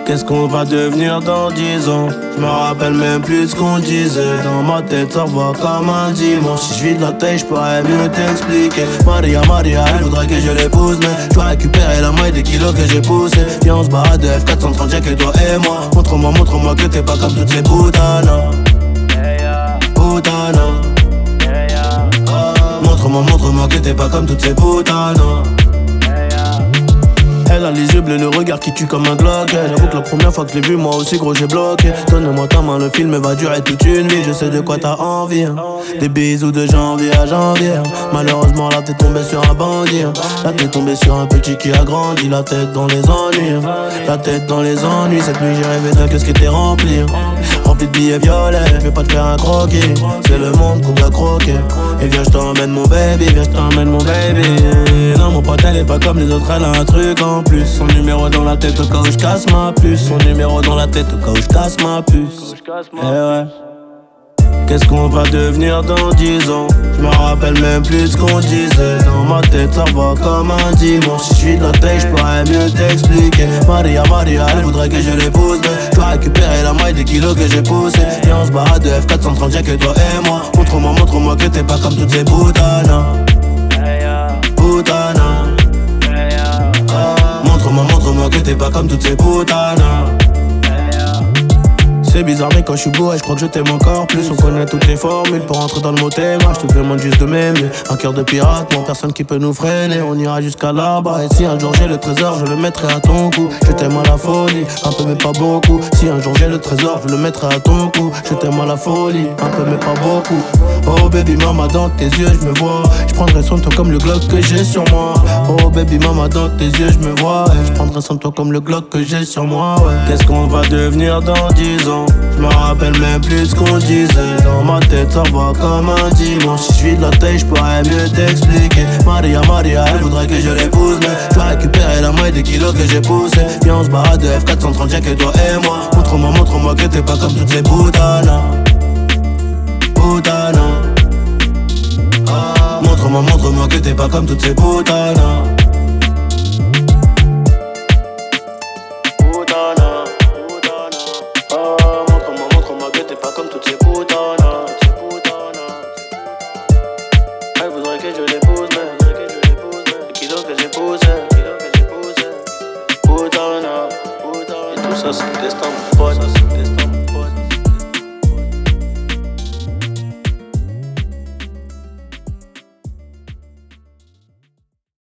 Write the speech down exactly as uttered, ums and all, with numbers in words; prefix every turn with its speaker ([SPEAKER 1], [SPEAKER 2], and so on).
[SPEAKER 1] Qu'est-ce qu'on va devenir dans dix ans? Je me rappelle même plus ce qu'on disait. Dans ma tête ça va comme un dimanche. Si je vis de la tête, je pourrais mieux t'expliquer. Maria, Maria, elle voudrait que je l'épouse, mais je dois récupérer la moitié des kilos que j'ai poussé. Viens on se barre de F quatre cent trente, y'a que toi et moi. Montre-moi, montre-moi que t'es pas comme toutes ces putanas. Putanas. Montre-moi, montre-moi que t'es pas comme toutes ces putanas. Elle a les yeux bleus, le regard qui tue comme un Glock. J'avoue que la première fois que je l'ai vu, moi aussi gros j'ai bloqué. Donne-moi ta main, le film va durer toute une vie. Je sais de quoi t'as envie, hein. Des bisous de janvier à janvier, hein. Malheureusement là t'es tombé sur un bandit, hein. Là t'es tombé sur un petit qui a grandi. La tête dans les ennuis, hein. La tête dans les ennuis. Cette nuit j'ai rêvé d'un qu'est-ce qui était rempli, hein. Rempli de billets violets, je vais pas te faire un croquis. C'est le monde qu'on doit croquer. Et viens je t'emmène mon baby, viens je t'emmène mon baby. Non mon pote elle est pas comme les autres, elle a un truc en plus. Son numéro dans la tête au cas où je casse ma puce. Son numéro dans la tête au cas où je casse ma puce. Eh ouais. Qu'est-ce qu'on va devenir dans dix ans? Je me rappelle même plus ce qu'on disait. Dans ma tête ça va comme un dimanche. Si je suis de la tête je pourrais mieux t'expliquer. Maria, Maria, elle voudrait que je l'épouse, mais je dois récupérer la moitié des kilos que j'ai poussé. Et on se barre de F quatre cent trente, y'a que toi et moi. Montre-moi, montre-moi que t'es pas comme toutes ces putanas. Putanas. Montre-moi, montre-moi que t'es pas comme toutes ces putanas. C'est bizarre mais quand je suis beau, je crois que je t'aime encore plus. On connaît toutes les formules pour entrer dans le mot thème. Je te demande juste de m'aimer. Un cœur de pirate, moi personne qui peut nous freiner. On ira jusqu'à là-bas. Et si un jour j'ai le trésor, je le mettrai à ton cou. Je t'aime à la folie, un peu mais pas beaucoup. Si un jour j'ai le trésor, je le mettrai à ton cou. Je t'aime à la folie, un peu mais pas beaucoup. Oh baby mama dans tes yeux je me vois. Je prendrai soin de toi comme le Glock que j'ai sur moi. Oh baby mama dans tes yeux je me vois. Je prendrai soin de toi comme le Glock que j'ai sur moi, ouais. Qu'est-ce qu'on va devenir dans dix ans? Je me rappelle même plus ce qu'on disait. Dans ma tête ça va comme un dimanche. Si je suis de la tête je pourrais mieux t'expliquer. Maria, Maria, elle voudrait que je l'épouse, mais je dois récupérer la moitié des kilos que j'ai poussé. Viens on se barre de F quatre cent trente, y'a que toi et moi. Montre-moi, montre-moi que t'es pas comme toutes ces putanas. Putanas. Montre-moi, montre-moi que t'es pas comme toutes ces putanas.